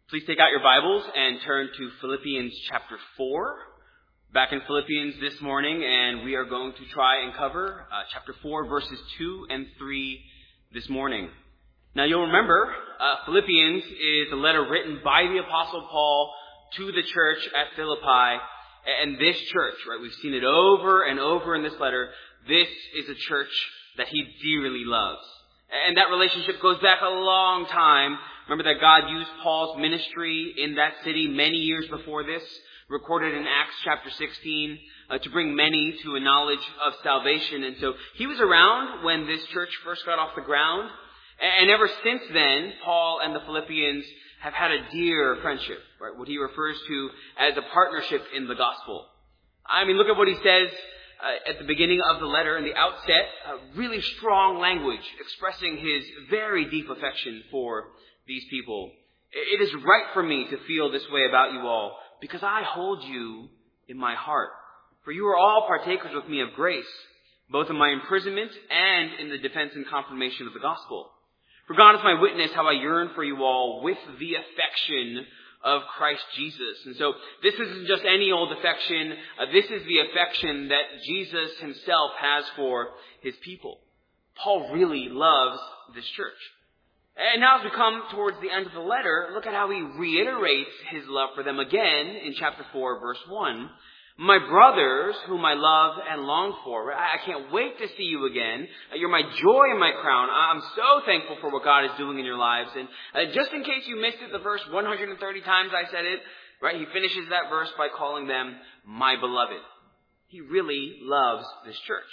Please take out your Bibles and turn to Philippians chapter 4. Back in Philippians this morning, and we are going to try and cover chapter 4, verses 2 and 3 this morning. Now you'll remember, Philippians is a letter written by the Apostle Paul to the church at Philippi. And this church, right, we've seen it over and over in this letter, this is a church that he dearly loves. And that relationship goes back a long time. Remember that God used Paul's ministry in that city many years before this, recorded in Acts chapter 16, to bring many to a knowledge of salvation. And so he was around when this church first got off the ground. And ever since then, Paul and the Philippians have had a dear friendship, right? What he refers to as a partnership in the gospel. I mean, look at what he says at the beginning of the letter, in the outset, really strong language expressing his very deep affection for these people. It is right for me to feel this way about you all, because I hold you in my heart. For you are all partakers with me of grace, both in my imprisonment and in the defense and confirmation of the gospel. For God is my witness how I yearn for you all with the affection of Christ Jesus. And so this isn't just any old affection. This is the affection that Jesus himself has for his people. Paul really loves this church. And now as we come towards the end of the letter, look at how he reiterates his love for them again in chapter 4, verse 1. My brothers, whom I love and long for, I can't wait to see you again. You're my joy and my crown. I'm so thankful for what God is doing in your lives. And just in case you missed it, the verse 130 times I said it, right? He finishes that verse by calling them my beloved. He really loves this church.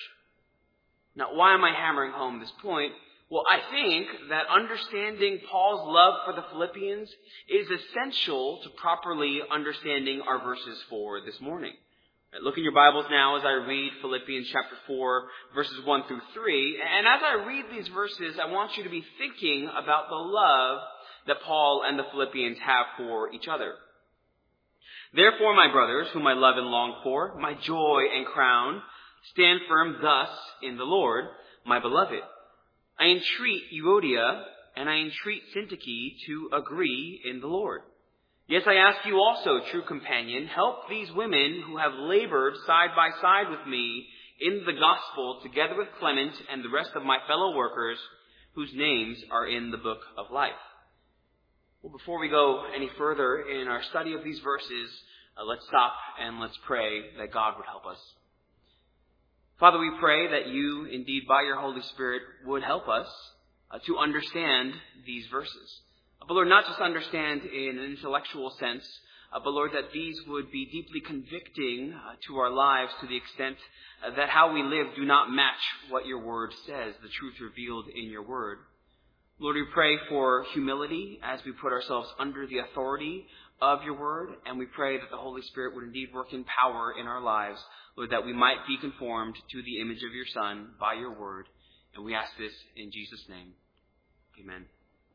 Now, why am I hammering home this point? Well, I think that understanding Paul's love for the Philippians is essential to properly understanding our verses for this morning. Look in your Bibles now as I read Philippians chapter 4, verses 1 through 3. And as I read these verses, I want you to be thinking about the love that Paul and the Philippians have for each other. Therefore, my brothers, whom I love and long for, my joy and crown, stand firm thus in the Lord, my beloved. I entreat Euodia and I entreat Syntyche to agree in the Lord. Yes, I ask you also, true companion, help these women who have labored side by side with me in the gospel, together with Clement and the rest of my fellow workers, whose names are in the book of life. Well, before we go any further in our study of these verses, let's stop and let's pray that God would help us. Father, we pray that you, indeed, by your Holy Spirit, would help us to understand these verses. But Lord, not just understand in an intellectual sense, but Lord, that these would be deeply convicting to our lives to the extent that how we live do not match what your word says, the truth revealed in your word. Lord, we pray for humility as we put ourselves under the authority of your word, and we pray that the Holy Spirit would indeed work in power in our lives, Lord, that we might be conformed to the image of your Son by your word. And we ask this in Jesus' name. Amen.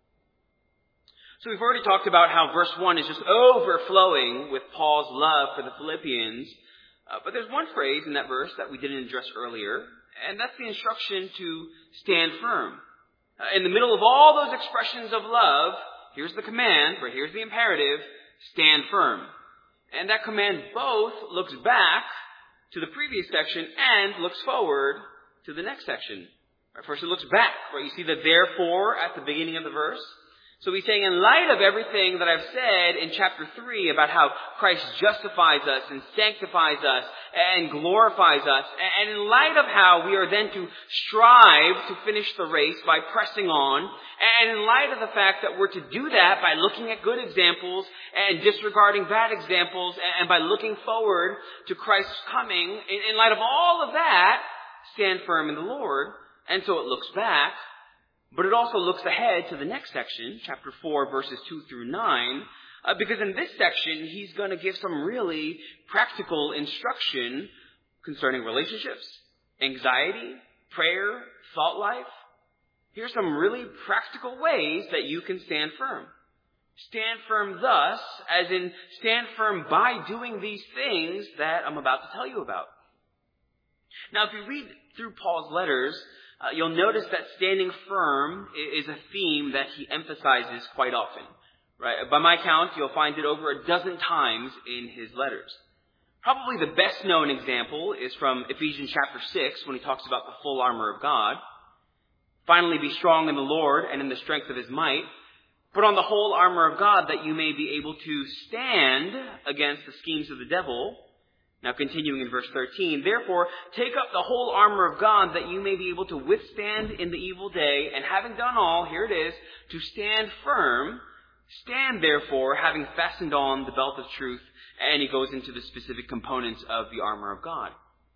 So we've already talked about how verse 1 is just overflowing with Paul's love for the Philippians. But there's one phrase in that verse that we didn't address earlier, and that's the instruction to stand firm. In the middle of all those expressions of love, here's the command, or here's the imperative, stand firm. And that command both looks back to the previous section and looks forward to the next section. First it looks back, right? You see the therefore at the beginning of the verse. So he's saying, in light of everything that I've said in chapter 3 about how Christ justifies us and sanctifies us and glorifies us, and in light of how we are then to strive to finish the race by pressing on, and in light of the fact that we're to do that by looking at good examples and disregarding bad examples, and by looking forward to Christ's coming, in light of all of that, stand firm in the Lord. And so it looks back. But it also looks ahead to the next section, chapter 4, verses 2 through 9, because in this section, he's going to give some really practical instruction concerning relationships, anxiety, prayer, thought life. Here's some really practical ways that you can stand firm. Stand firm thus, as in stand firm by doing these things that I'm about to tell you about. Now, if you read through Paul's letters, you'll notice that standing firm is a theme that he emphasizes quite often. Right? By my count, you'll find it over a dozen times in his letters. Probably the best known example is from Ephesians chapter 6, when he talks about the full armor of God. Finally, be strong in the Lord and in the strength of his might. Put on the whole armor of God that you may be able to stand against the schemes of the devil. Now continuing in verse 13, therefore take up the whole armor of God that you may be able to withstand in the evil day, and having done all, here it is, to stand firm. Stand therefore, having fastened on the belt of truth. And he goes into the specific components of the armor of God.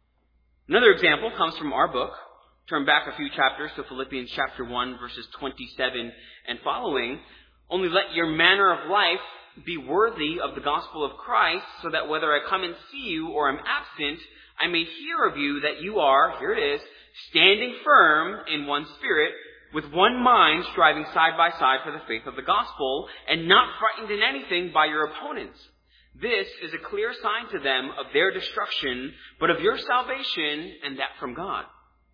Another example comes from our book. Turn back a few chapters to Philippians chapter 1, verses 27 and following. Only let your manner of life be worthy of the gospel of Christ, so that whether I come and see you or am absent, I may hear of you that you are, here it is, standing firm in one spirit, with one mind striving side by side for the faith of the gospel, and not frightened in anything by your opponents. This is a clear sign to them of their destruction, but of your salvation, and that from God.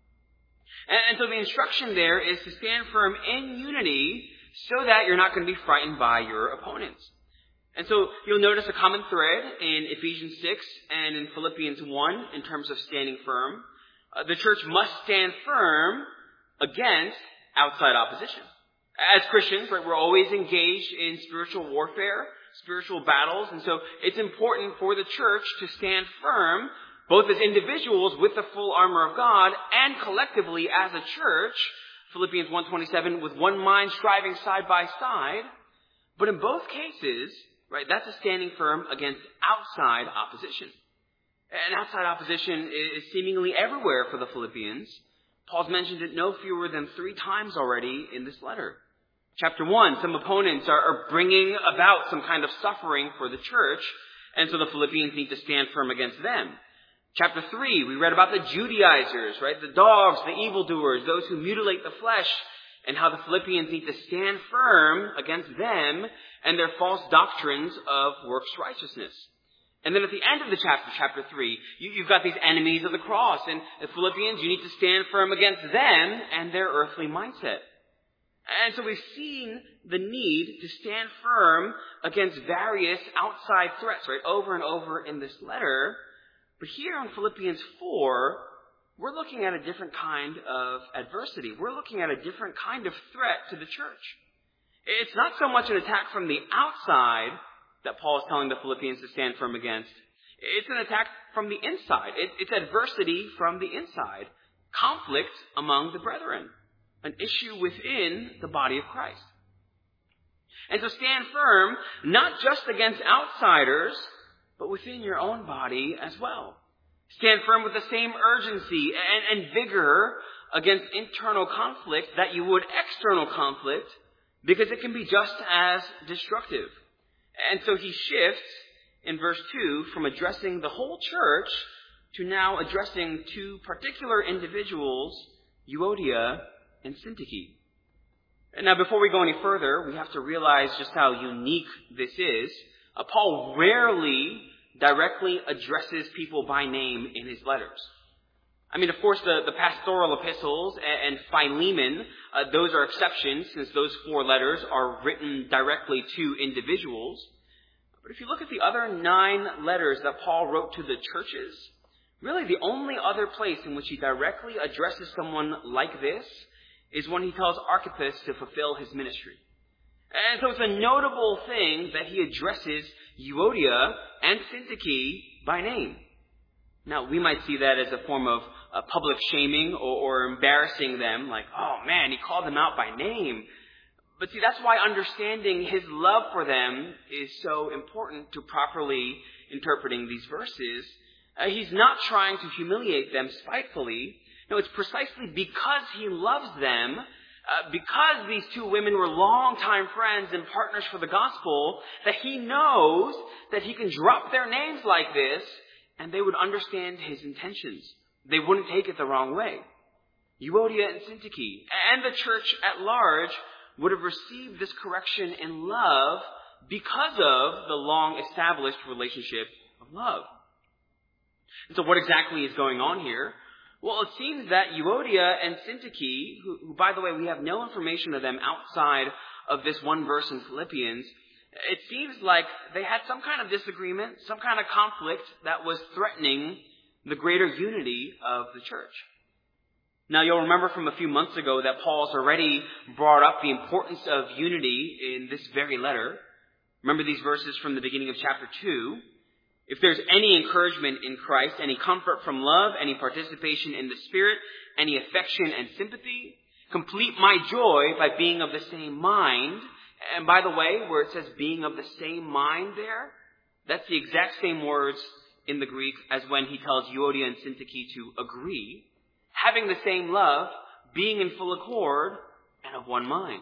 And so the instruction there is to stand firm in unity so that you're not going to be frightened by your opponents. And so you'll notice a common thread in Ephesians 6 and in Philippians 1 in terms of standing firm. The church must stand firm against outside opposition. As Christians, right, we're always engaged in spiritual warfare, spiritual battles, and so it's important for the church to stand firm, both as individuals with the full armor of God and collectively as a church, Philippians 1:27, with one mind striving side by side. But in both cases, right, that's a standing firm against outside opposition. And outside opposition is seemingly everywhere for the Philippians. Paul's mentioned it no fewer than 3 times already in this letter. Chapter 1, some opponents are bringing about some kind of suffering for the church, and so the Philippians need to stand firm against them. Chapter 3, we read about the Judaizers, right? The dogs, the evildoers, those who mutilate the flesh, and how the Philippians need to stand firm against them and their false doctrines of works righteousness. And then at the end of the chapter 3, you've got these enemies of the cross. And the Philippians, you need to stand firm against them and their earthly mindset. And so we've seen the need to stand firm against various outside threats, right, over and over in this letter. But here in Philippians 4, we're looking at a different kind of adversity. We're looking at a different kind of threat to the church. It's not so much an attack from the outside that Paul is telling the Philippians to stand firm against. It's an attack from the inside. It's adversity from the inside. Conflict among the brethren. An issue within the body of Christ. And so stand firm, not just against outsiders, but within your own body as well. Stand firm with the same urgency and vigor against internal conflict that you would external conflict, because it can be just as destructive. And so he shifts in verse 2 from addressing the whole church to now addressing 2 particular individuals, Euodia and Syntyche. And now before we go any further, we have to realize just how unique this is. Paul rarely directly addresses people by name in his letters. I mean, of course, the pastoral epistles and Philemon, those are exceptions, since those 4 letters are written directly to individuals. But if you look at the other 9 letters that Paul wrote to the churches, really the only other place in which he directly addresses someone like this is when he tells Archippus to fulfill his ministry. And so it's a notable thing that he addresses Euodia and Syntyche by name. Now, we might see that as a form of public shaming or embarrassing them, like, oh man, he called them out by name. But see, that's why understanding his love for them is so important to properly interpreting these verses. He's not trying to humiliate them spitefully. No, it's precisely because he loves them, because these 2 women were longtime friends and partners for the gospel, that he knows that he can drop their names like this and they would understand his intentions. They wouldn't take it the wrong way. Euodia and Syntyche and the church at large would have received this correction in love because of the long-established relationship of love. And so what exactly is going on here? Well, it seems that Euodia and Syntyche, who, by the way, we have no information of them outside of this one verse in Philippians, it seems like they had some kind of disagreement, some kind of conflict that was threatening the greater unity of the church. Now, you'll remember from a few months ago that Paul's already brought up the importance of unity in this very letter. Remember these verses from the beginning of chapter 2. If there's any encouragement in Christ, any comfort from love, any participation in the Spirit, any affection and sympathy, complete my joy by being of the same mind. And by the way, where it says being of the same mind there, that's the exact same words in the Greek as when he tells Euodia and Syntyche to agree. Having the same love, being in full accord, and of one mind.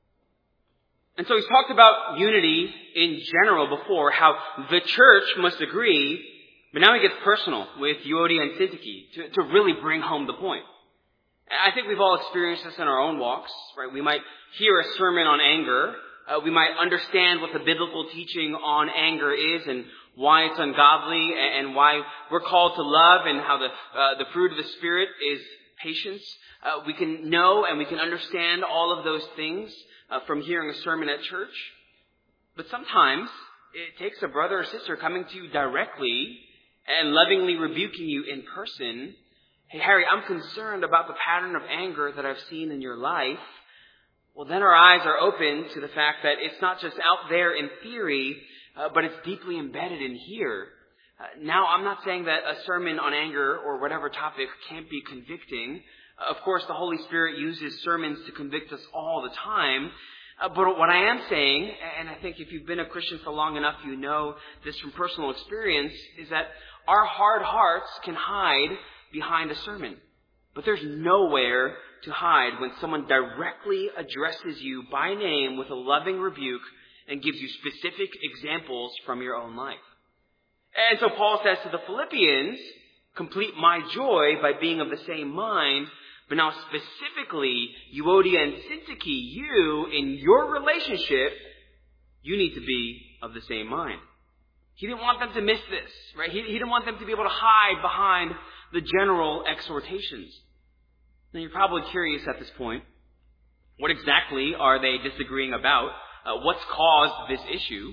And so he's talked about unity in general before, how the church must agree, but now he gets personal with Euodia and Syntyche to really bring home the point. I think we've all experienced this in our own walks, right? We might hear a sermon on anger. We might understand what the biblical teaching on anger is and why it's ungodly and why we're called to love and how the fruit of the Spirit is patience. We can know and we can understand all of those things from hearing a sermon at church. But sometimes it takes a brother or sister coming to you directly and lovingly rebuking you in person. Hey, Harry, I'm concerned about the pattern of anger that I've seen in your life. Well, then our eyes are open to the fact that it's not just out there in theory, but it's deeply embedded in here. Now, I'm not saying that a sermon on anger or whatever topic can't be convicting. Of course, the Holy Spirit uses sermons to convict us all the time. But what I am saying, and I think if you've been a Christian for long enough, you know this from personal experience, is that our hard hearts can hide behind a sermon. But there's nowhere to hide when someone directly addresses you by name with a loving rebuke and gives you specific examples from your own life. And so Paul says to the Philippians, complete my joy by being of the same mind. But now specifically, Euodia and Syntyche, you, in your relationship, you need to be of the same mind. He didn't want them to miss this, right? He didn't want them to be able to hide behind the general exhortations. Now you're probably curious at this point, what exactly are they disagreeing about? What's caused this issue?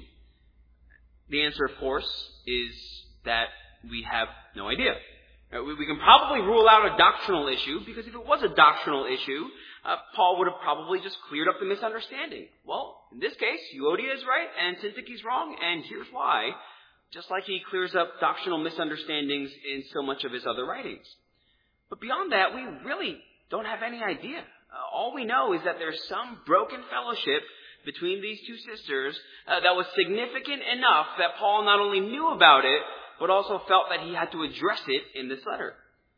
The answer, of course, is that we have no idea. We can probably rule out a doctrinal issue, because if it was a doctrinal issue, Paul would have probably just cleared up the misunderstanding. Well, in this case, Euodia is right and Syntyche's wrong, and here's why. Just like he clears up doctrinal misunderstandings in so much of his other writings. But beyond that, we really don't have any idea. All we know is that there's some broken fellowship between these two sisters that was significant enough that Paul not only knew about it, but also felt that he had to address it in this letter.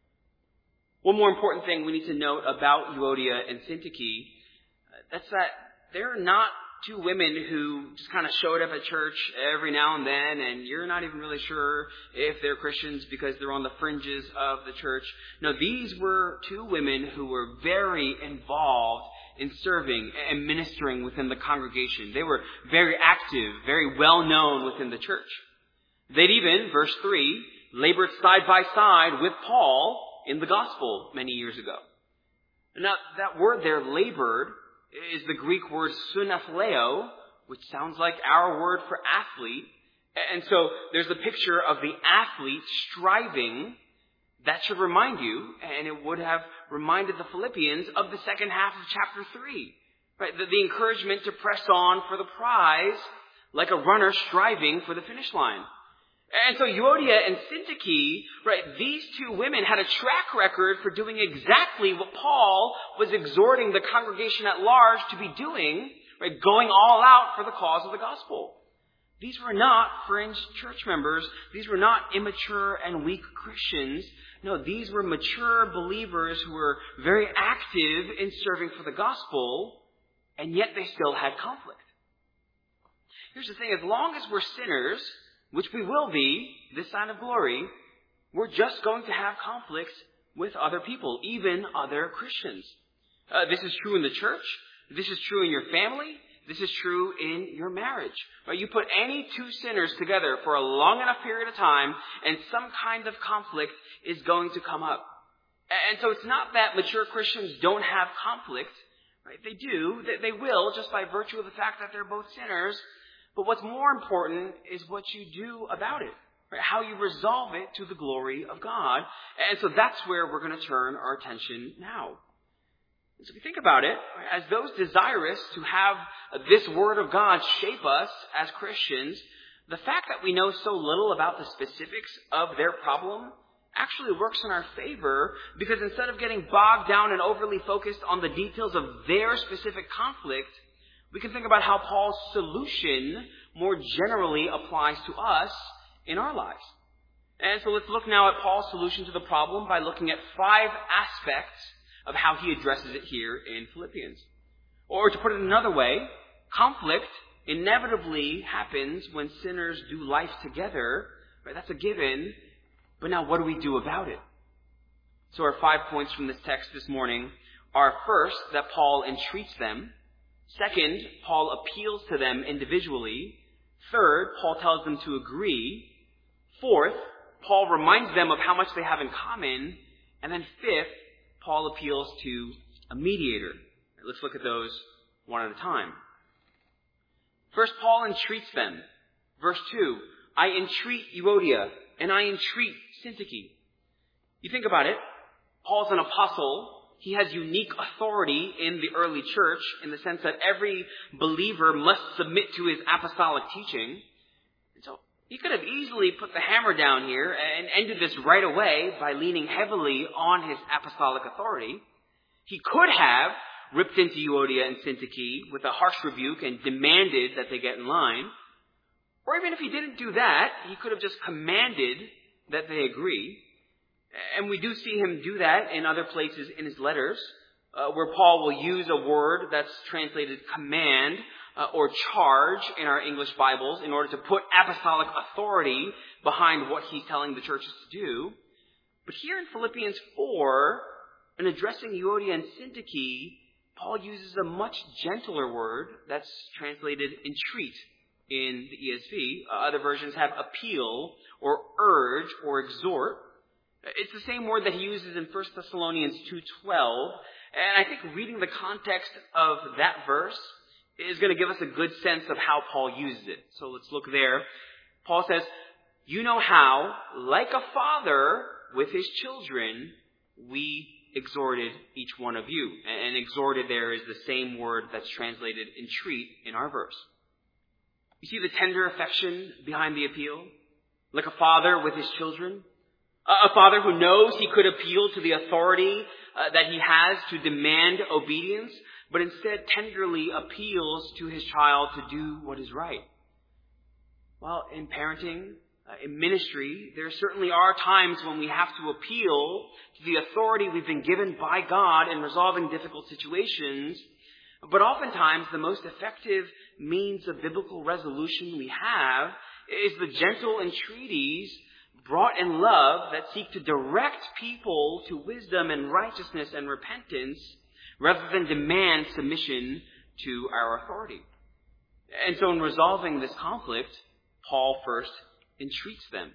One more important thing we need to note about Euodia and Syntyche, that's that they're not two women who just kind of showed up at church every now and then, and you're not even really sure if they're Christians because they're on the fringes of the church. No, these were two women who were very involved in serving and ministering within the congregation. They were very active, very well known within the church. They'd even, verse 3, labored side by side with Paul in the gospel many years ago. Now, that word there, labored, is the Greek word sunathleo, which sounds like our word for athlete. And so there's a picture of the athlete striving. That should remind you, and it would have reminded the Philippians of the second half of chapter 3. Right? The encouragement to press on for the prize, like a runner striving for the finish line. And so Euodia and Syntyche, right, these two women had a track record for doing exactly what Paul was exhorting the congregation at large to be doing, right, going all out for the cause of the gospel. These were not fringe church members. These were not immature and weak Christians. No, these were mature believers who were very active in serving for the gospel, and yet they still had conflict. Here's the thing, as long as we're sinners, which we will be this side of glory, we're just going to have conflicts with other people, even other Christians. This is true in the church. This is true in your family. This is true in your marriage. Right? You put any two sinners together for a long enough period of time, and some kind of conflict is going to come up. And so it's not that mature Christians don't have conflict. Right? They do. They will, just by virtue of the fact that they're both sinners. But what's more important is what you do about it, right? How you resolve it to the glory of God. And so that's where we're going to turn our attention now. So if you think about it, as those desirous to have this Word of God shape us as Christians, the fact that we know so little about the specifics of their problem actually works in our favor, because instead of getting bogged down and overly focused on the details of their specific conflict, we can think about how Paul's solution more generally applies to us in our lives. And so let's look now at Paul's solution to the problem by looking at 5 aspects of how he addresses it here in Philippians. Or to put it another way, conflict inevitably happens when sinners do life together. Right? That's a given. But now what do we do about it? So our 5 points from this text this morning are, first, that Paul entreats them. Second, Paul appeals to them individually. Third, Paul tells them to agree. Fourth, Paul reminds them of how much they have in common. And then fifth, Paul appeals to a mediator. Let's look at those one at a time. First, Paul entreats them. Verse 2, I entreat Euodia, and I entreat Syntyche. You think about it, Paul's an apostle. He has unique authority in the early church in the sense that every believer must submit to his apostolic teaching. And so he could have easily put the hammer down here and ended this right away by leaning heavily on his apostolic authority. He could have ripped into Euodia and Syntyche with a harsh rebuke and demanded that they get in line. Or even if he didn't do that, he could have just commanded that they agree. And we do see him do that in other places in his letters, where Paul will use a word that's translated command or charge in our English Bibles in order to put apostolic authority behind what he's telling the churches to do. But here in Philippians 4, in addressing Euodia and Syntyche, Paul uses a much gentler word that's translated entreat in the ESV. Other versions have appeal or urge or exhort. It's the same word that he uses in 1 Thessalonians 2:12. And I think reading the context of that verse is going to give us a good sense of how Paul uses it. So let's look there. Paul says, you know how, like a father with his children, we exhorted each one of you. And exhorted there is the same word that's translated entreat in our verse. You see the tender affection behind the appeal? Like a father with his children? A father who knows he could appeal to the authority that he has to demand obedience, but instead tenderly appeals to his child to do what is right. Well, in parenting, in ministry, there certainly are times when we have to appeal to the authority we've been given by God in resolving difficult situations. But oftentimes, the most effective means of biblical resolution we have is the gentle entreaties brought in love that seek to direct people to wisdom and righteousness and repentance rather than demand submission to our authority. And so in resolving this conflict, Paul first entreats them.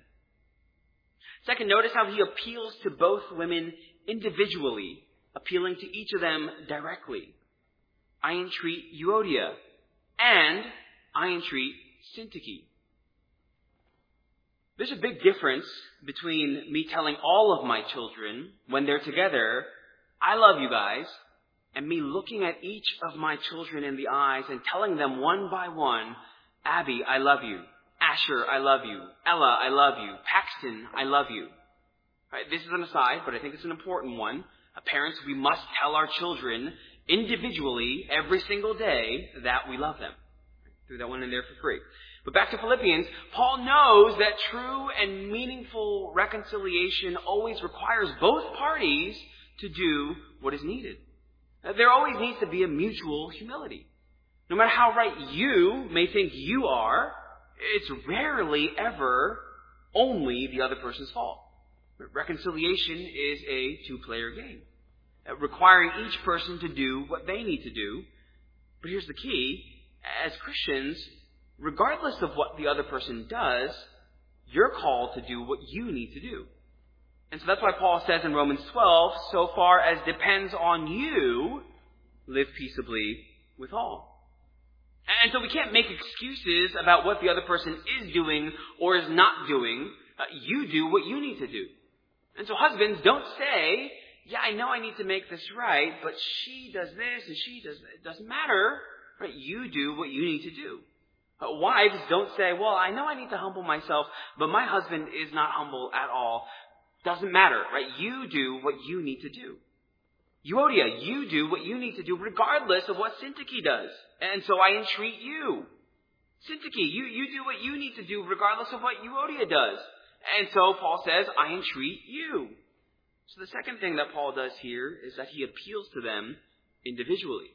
Second, notice how he appeals to both women individually, appealing to each of them directly. I entreat Euodia, and I entreat Syntyche. There's a big difference between me telling all of my children when they're together, I love you guys, and me looking at each of my children in the eyes and telling them one by one, Abby, I love you. Asher, I love you. Ella, I love you. Paxton, I love you. Right, this is an aside, but I think it's an important one. Parents, we must tell our children individually every single day that we love them. Threw that one in there for free. But back to Philippians, Paul knows that true and meaningful reconciliation always requires both parties to do what is needed. There always needs to be a mutual humility. No matter how right you may think you are, it's rarely ever only the other person's fault. Reconciliation is a two-player game, requiring each person to do what they need to do. But here's the key. As Christians, regardless of what the other person does, you're called to do what you need to do. And so that's why Paul says in Romans 12, so far as depends on you, live peaceably with all. And so we can't make excuses about what the other person is doing or is not doing. You do what you need to do. And so husbands, don't say, yeah, I know I need to make this right, but she does this and she does that. It doesn't matter. Right? You do what you need to do. Wives, don't say, well, I know I need to humble myself, but my husband is not humble at all. Doesn't matter, right? You do what you need to do. Euodia, you do what you need to do regardless of what Syntyche does. And so I entreat you. Syntyche, you do what you need to do regardless of what Euodia does. And so Paul says, I entreat you. So the second thing that Paul does here is that he appeals to them individually.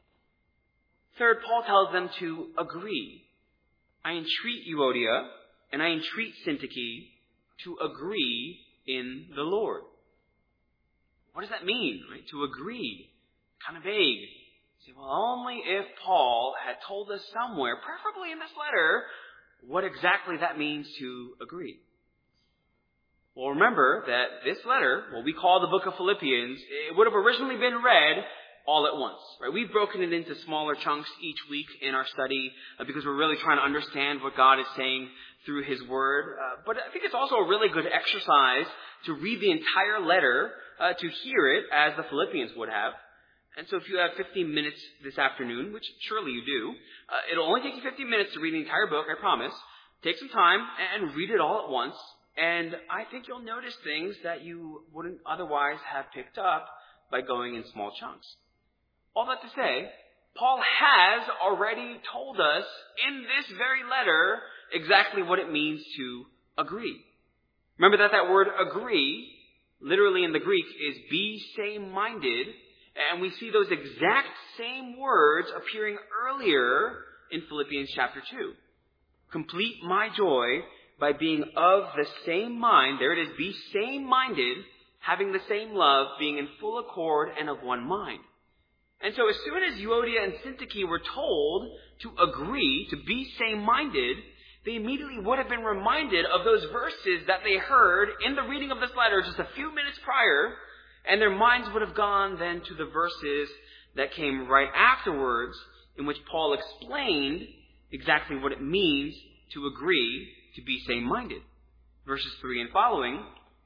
Third, Paul tells them to agree. I entreat Euodia and I entreat Syntyche to agree in the Lord. What does that mean, right? To agree. Kind of vague. You say, well, only if Paul had told us somewhere, preferably in this letter, what exactly that means to agree. Well, remember that this letter, what we call the book of Philippians, it would have originally been read all at once, right? We've broken it into smaller chunks each week in our study because we're really trying to understand what God is saying through His Word. But I think it's also a really good exercise to read the entire letter, to hear it as the Philippians would have. And so if you have 15 minutes this afternoon, which surely you do, it'll only take you 15 minutes to read the entire book, I promise. Take some time and read it all at once. And I think you'll notice things that you wouldn't otherwise have picked up by going in small chunks. All that to say, Paul has already told us in this very letter exactly what it means to agree. Remember that word agree, literally in the Greek, is be same-minded. And we see those exact same words appearing earlier in Philippians chapter 2. Complete my joy by being of the same mind. There it is, be same-minded, having the same love, being in full accord and of one mind. And so as soon as Euodia and Syntyche were told to agree, to be same-minded, they immediately would have been reminded of those verses that they heard in the reading of this letter just a few minutes prior, and their minds would have gone then to the verses that came right afterwards, in which Paul explained exactly what it means to agree to be same-minded. Verses 3 and following.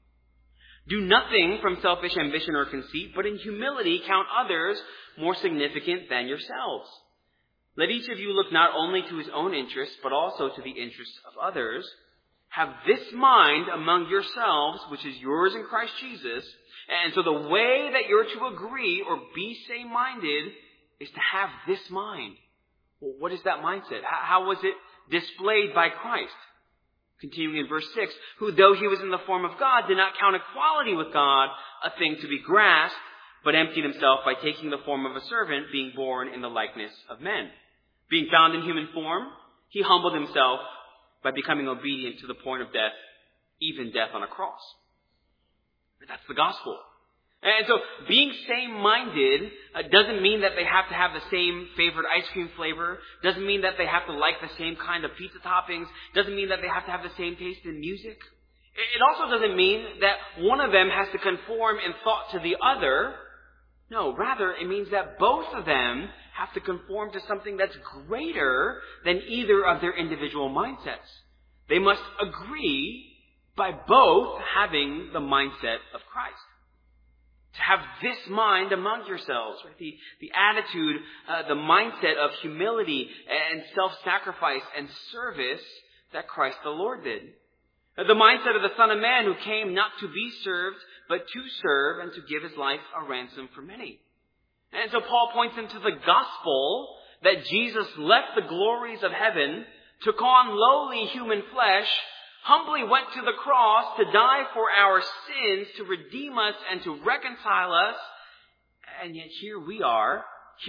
Do nothing from selfish ambition or conceit, but in humility count others more significant than yourselves. Let each of you look not only to his own interests, but also to the interests of others. Have this mind among yourselves, which is yours in Christ Jesus. And so the way that you're to agree or be same-minded is to have this mind. Well, what is that mindset? How was it displayed by Christ? Continuing in verse 6, who though he was in the form of God, did not count equality with God a thing to be grasped, but emptied himself by taking the form of a servant, being born in the likeness of men. Being found in human form, he humbled himself by becoming obedient to the point of death, even death on a cross. That's the gospel. And so being same-minded doesn't mean that they have to have the same favorite ice cream flavor. Doesn't mean that they have to like the same kind of pizza toppings. Doesn't mean that they have to have the same taste in music. It also doesn't mean that one of them has to conform in thought to the other. No, rather it means that both of them have to conform to something that's greater than either of their individual mindsets. They must agree by both having the mindset of Christ. To have this mind among yourselves, right? The attitude, the mindset of humility and self-sacrifice and service that Christ the Lord did. The mindset of the Son of Man who came not to be served, but to serve and to give his life a ransom for many. And so Paul points them to the gospel that Jesus left the glories of heaven, took on lowly human flesh, humbly went to the cross to die for our sins, to redeem us and to reconcile us. And yet here you are,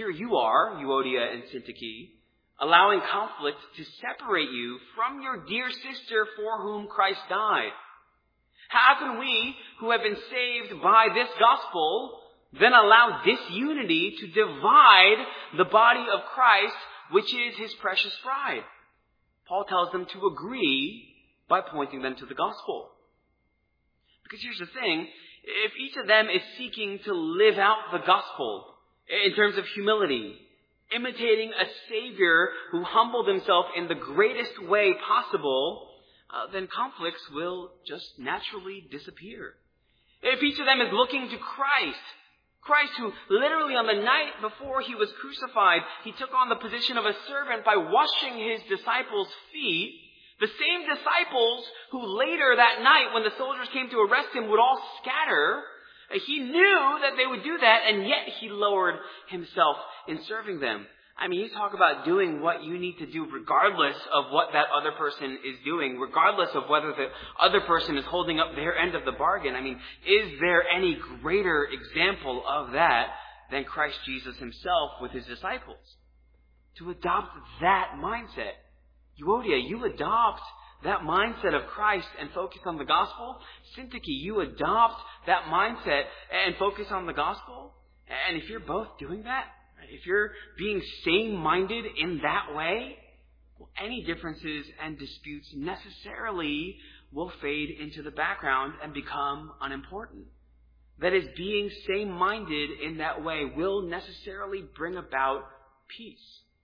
Euodia and Syntyche, allowing conflict to separate you from your dear sister for whom Christ died. How can we, who have been saved by this gospel, then allow disunity to divide the body of Christ, which is his precious bride? Paul tells them to agree by pointing them to the gospel. Because here's the thing, if each of them is seeking to live out the gospel in terms of humility imitating a Savior who humbled himself in the greatest way possible, then conflicts will just naturally disappear. If each of them is looking to Christ who literally on the night before he was crucified, he took on the position of a servant by washing his disciples' feet, the same disciples who later that night when the soldiers came to arrest him would all scatter, he knew that they would do that, and yet he lowered himself in serving them. I mean, you talk about doing what you need to do regardless of what that other person is doing, regardless of whether the other person is holding up their end of the bargain. I mean, is there any greater example of that than Christ Jesus himself with his disciples? To adopt that mindset. Euodia, you adopt that mindset of Christ and focus on the gospel. Syntyche, you adopt that mindset and focus on the gospel. And if you're both doing that, if you're being same-minded in that way, well, any differences and disputes necessarily will fade into the background and become unimportant. That is, being same-minded in that way will necessarily bring about peace.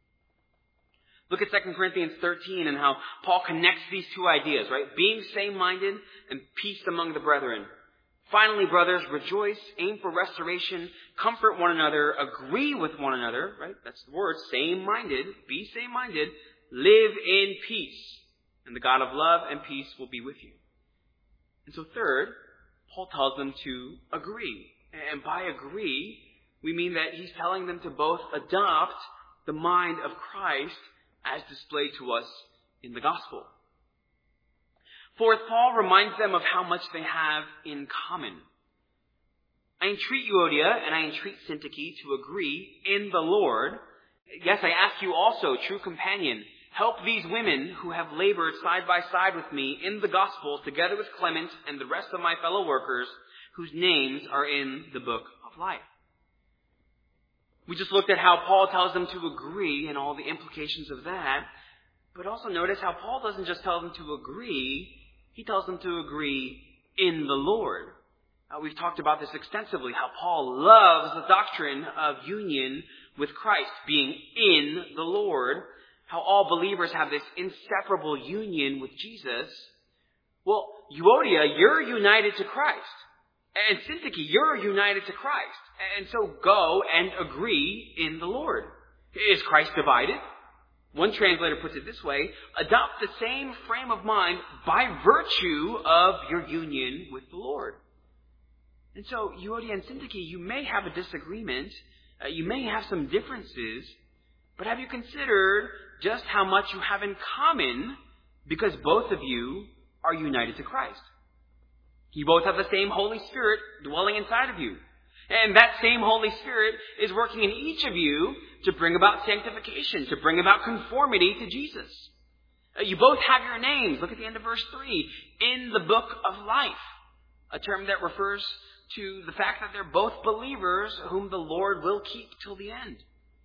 Look at 2 Corinthians 13 and how Paul connects these two ideas, right? Being same-minded and peace among the brethren. Finally, brothers, rejoice, aim for restoration, comfort one another, agree with one another, right? That's the word, same-minded, be same-minded, live in peace, and the God of love and peace will be with you. And so third, Paul tells them to agree. And by agree, we mean that he's telling them to both adopt the mind of Christ as displayed to us in the gospel. Fourth, Paul reminds them of how much they have in common. I entreat Euodia and I entreat Syntyche to agree in the Lord. Yes, I ask you also, true companion, help these women who have labored side by side with me in the gospel together with Clement and the rest of my fellow workers whose names are in the book of life. We just looked at how Paul tells them to agree and all the implications of that. But also notice how Paul doesn't just tell them to agree, he tells them to agree in the Lord. We've talked about this extensively, how Paul loves the doctrine of union with Christ, being in the Lord, how all believers have this inseparable union with Jesus. Well, Euodia, you're united to Christ. And Syntyche, you're united to Christ. And so go and agree in the Lord. Is Christ divided? One translator puts it this way: adopt the same frame of mind by virtue of your union with the Lord. And so, Euodia and Syntyche, you may have a disagreement, you may have some differences, but have you considered just how much you have in common because both of you are united to Christ? You both have the same Holy Spirit dwelling inside of you. And that same Holy Spirit is working in each of you to bring about sanctification, to bring about conformity to Jesus. You both have your names. Look at the end of verse 3. In the book of life. A term that refers to the fact that they're both believers whom the Lord will keep till the end.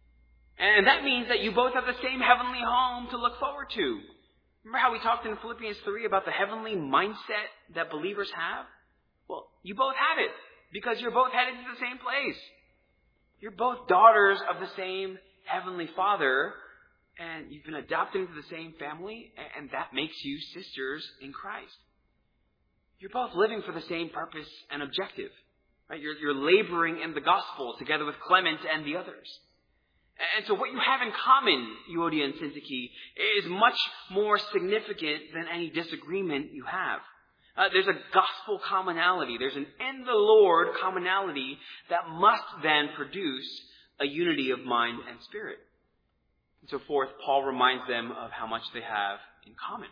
And that means that you both have the same heavenly home to look forward to. Remember how we talked in Philippians 3 about the heavenly mindset that believers have? Well, you both have it because you're both headed to the same place. You're both daughters of the same heavenly Father, and you've been adopted into the same family, and that makes you sisters in Christ. You're both living for the same purpose and objective. Right? You're laboring in the gospel together with Clement and the others. And so what you have in common, Euodia and Syntyche, is much more significant than any disagreement you have. There's a gospel commonality. There's an in the Lord commonality that must then produce a unity of mind and spirit. And so forth, Paul reminds them of how much they have in common.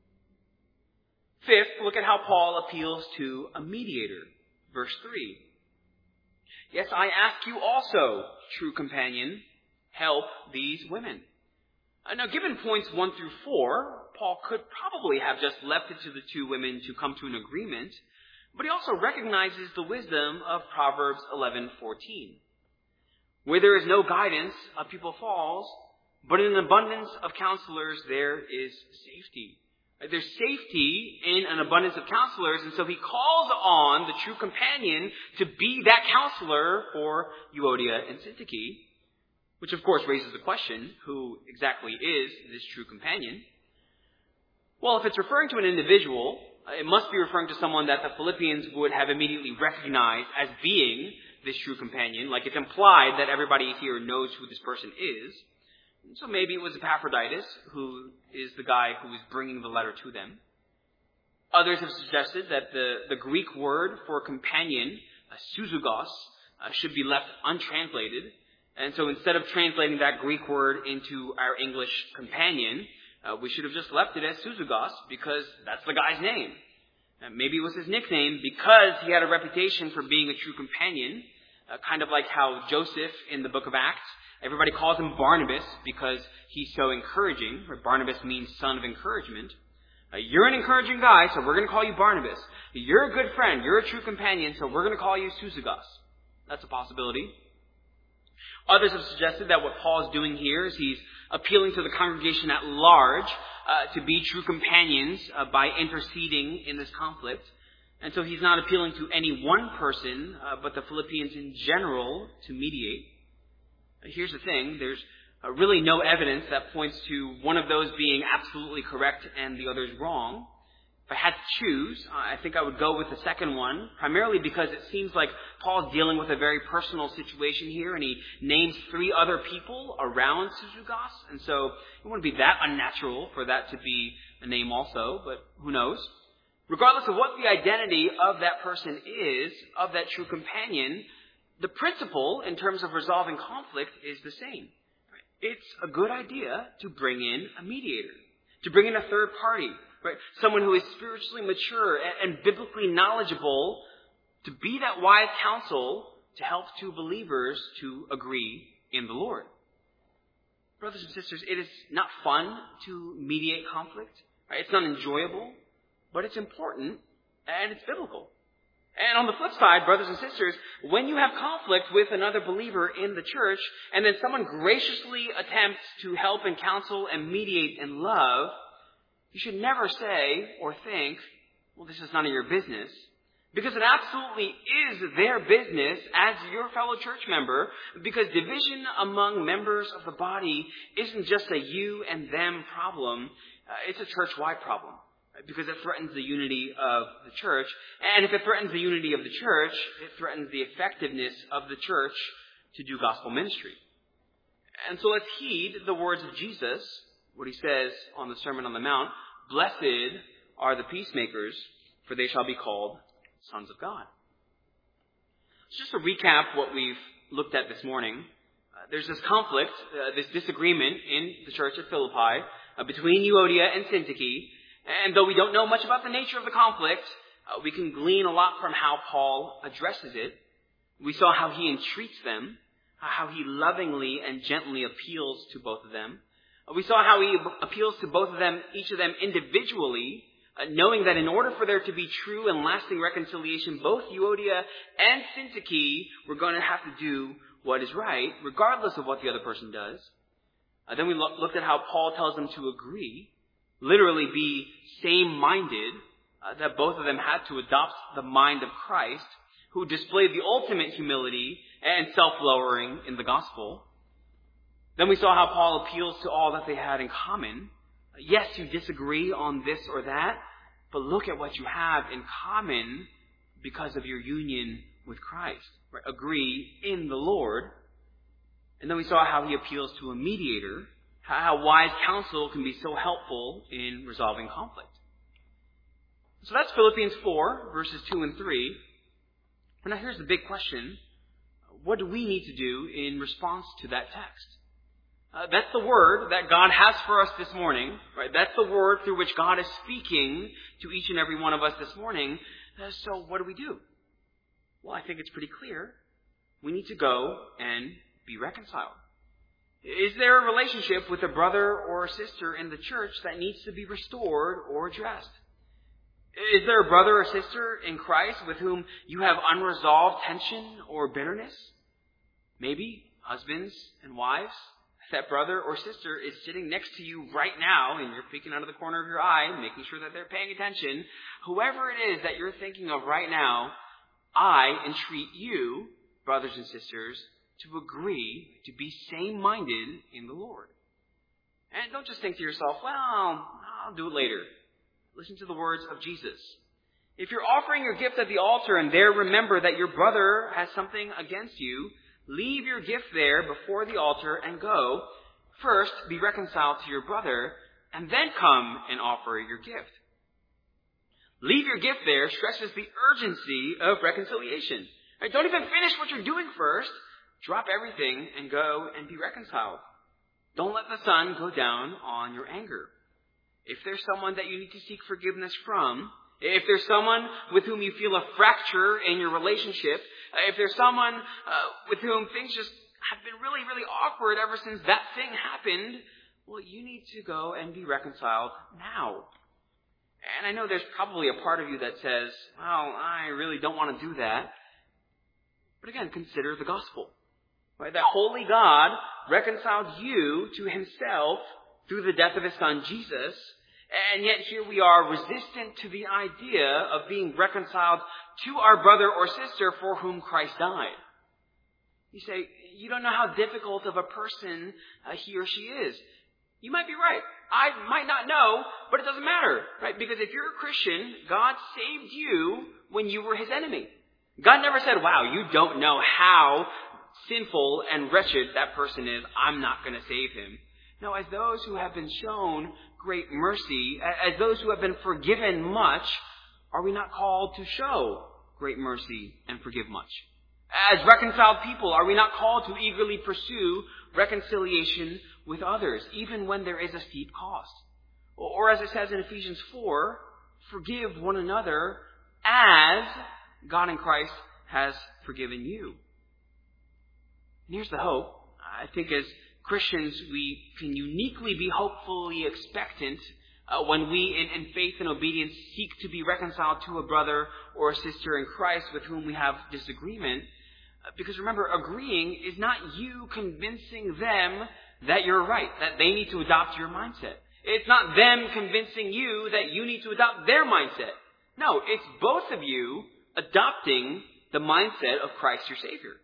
Fifth, look at how Paul appeals to a mediator. Verse 3. Yes, I ask you also, true companion, help these women. Now, given points 1 through 4, Paul could probably have just left it to the two women to come to an agreement, but he also recognizes the wisdom of Proverbs 11:14. Where there is no guidance, a people falls, but in an abundance of counselors there is safety. There's safety in an abundance of counselors, and so he calls on the true companion to be that counselor for Euodia and Syntyche. Which of course raises the question, who exactly is this true companion? Well, if it's referring to an individual, it must be referring to someone that the Philippians would have immediately recognized as being this true companion. Like it's implied that everybody here knows who this person is. So maybe it was Epaphroditus, who is the guy who is bringing the letter to them. Others have suggested that the Greek word for companion, suzugos, should be left untranslated. And so instead of translating that Greek word into our English companion, we should have just left it as suzugos because that's the guy's name. Maybe it was his nickname because he had a reputation for being a true companion, kind of like how Joseph in the book of Acts, everybody calls him Barnabas because he's so encouraging. Barnabas means son of encouragement. You're an encouraging guy, so we're going to call you Barnabas. You're a good friend. You're a true companion, so we're going to call you Suzugos. That's a possibility. Others have suggested that what Paul is doing here is he's appealing to the congregation at large to be true companions by interceding in this conflict. And so he's not appealing to any one person, but the Philippians in general to mediate. Here's the thing. There's really no evidence that points to one of those being absolutely correct and the others wrong. If I had to choose, I think I would go with the second one, primarily because it seems like Paul's dealing with a very personal situation here, and he names 3 other people around Suzugos, and so it wouldn't be that unnatural for that to be a name also, but who knows? Regardless of what the identity of that person is, of that true companion, the principle in terms of resolving conflict is the same. It's a good idea to bring in a mediator, to bring in a third party, right? Someone who is spiritually mature and biblically knowledgeable to be that wise counsel to help 2 believers to agree in the Lord. Brothers and sisters, it is not fun to mediate conflict. Right? It's not enjoyable, but it's important and it's biblical. And on the flip side, brothers and sisters, when you have conflict with another believer in the church, and then someone graciously attempts to help and counsel and mediate in love, you should never say or think, well, this is none of your business. Because it absolutely is their business as your fellow church member, because division among members of the body isn't just a you and them problem, it's a church-wide problem. Because it threatens the unity of the church. And if it threatens the unity of the church, it threatens the effectiveness of the church to do gospel ministry. And so let's heed the words of Jesus, what he says on the Sermon on the Mount. Blessed are the peacemakers, for they shall be called sons of God. So just to recap what we've looked at this morning, there's this conflict, this disagreement in the church at Philippi between Euodia and Syntyche. And though we don't know much about the nature of the conflict, we can glean a lot from how Paul addresses it. We saw how he entreats them, how he lovingly and gently appeals to both of them. We saw how he appeals to both of them, each of them individually, knowing that in order for there to be true and lasting reconciliation, both Euodia and Syntyche were going to have to do what is right, regardless of what the other person does. Then we looked at how Paul tells them to agree, literally be same-minded, that both of them had to adopt the mind of Christ, who displayed the ultimate humility and self-lowering in the gospel. Then we saw how Paul appeals to all that they had in common. Yes, you disagree on this or that, but look at what you have in common because of your union with Christ. Right? Agree in the Lord. And then we saw how he appeals to a mediator, how wise counsel can be so helpful in resolving conflict. So that's Philippians 4, verses 2 and 3. And now here's the big question. What do we need to do in response to that text? That's the word that God has for us this morning. Right? That's the word through which God is speaking to each and every one of us this morning. So what do we do? Well, I think it's pretty clear. We need to go and be reconciled. Is there a relationship with a brother or a sister in the church that needs to be restored or addressed? Is there a brother or sister in Christ with whom you have unresolved tension or bitterness? Maybe husbands and wives. That brother or sister is sitting next to you right now and you're peeking out of the corner of your eye, making sure that they're paying attention. Whoever it is that you're thinking of right now, I entreat you, brothers and sisters, to agree to be same-minded in the Lord. And don't just think to yourself, well, I'll do it later. Listen to the words of Jesus. If you're offering your gift at the altar and there remember that your brother has something against you, leave your gift there before the altar and go. First, be reconciled to your brother, and then come and offer your gift. Leave your gift there stresses the urgency of reconciliation. Right? Don't even finish what you're doing first. Drop everything and go and be reconciled. Don't let the sun go down on your anger. If there's someone that you need to seek forgiveness from, if there's someone with whom you feel a fracture in your relationship, if there's someone with whom things just have been really, really awkward ever since that thing happened, well, you need to go and be reconciled now. And I know there's probably a part of you that says, well, I really don't want to do that. But again, consider the gospel. Right? That holy God reconciled you to himself through the death of his son, Jesus. And yet here we are resistant to the idea of being reconciled to our brother or sister for whom Christ died. You say, you don't know how difficult of a person he or she is. You might be right. I might not know, but it doesn't matter, right? Because if you're a Christian, God saved you when you were his enemy. God never said, wow, you don't know how sinful and wretched that person is. I'm not going to save him. No, as those who have been shown great mercy, as those who have been forgiven much, are we not called to show great mercy and forgive much? As reconciled people, are we not called to eagerly pursue reconciliation with others, even when there is a steep cost? Or as it says in Ephesians 4, forgive one another as God in Christ has forgiven you. And here's the hope. I think as Christians, we can uniquely be hopefully expectant when we, in faith and obedience, seek to be reconciled to a brother or a sister in Christ with whom we have disagreement. Because remember, agreeing is not you convincing them that you're right, that they need to adopt your mindset. It's not them convincing you that you need to adopt their mindset. No, it's both of you adopting the mindset of Christ your Savior.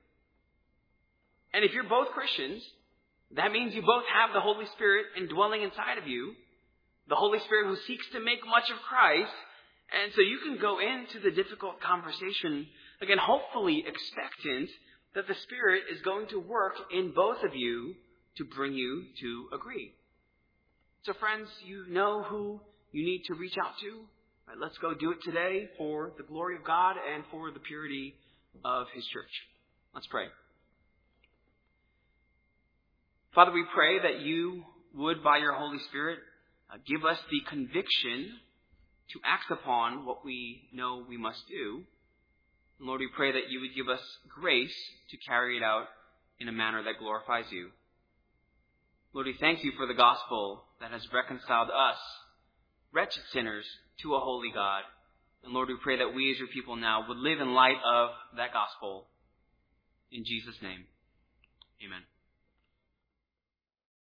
And if you're both Christians, that means you both have the Holy Spirit indwelling inside of you, the Holy Spirit who seeks to make much of Christ. And so you can go into the difficult conversation, again, hopefully expectant that the Spirit is going to work in both of you to bring you to agree. So friends, you know who you need to reach out to. Right, let's go do it today for the glory of God and for the purity of his church. Let's pray. Father, we pray that you would, by your Holy Spirit, give us the conviction to act upon what we know we must do. And Lord, we pray that you would give us grace to carry it out in a manner that glorifies you. Lord, we thank you for the gospel that has reconciled us, wretched sinners, to a holy God. And Lord, we pray that we as your people now would live in light of that gospel. In Jesus' name, amen.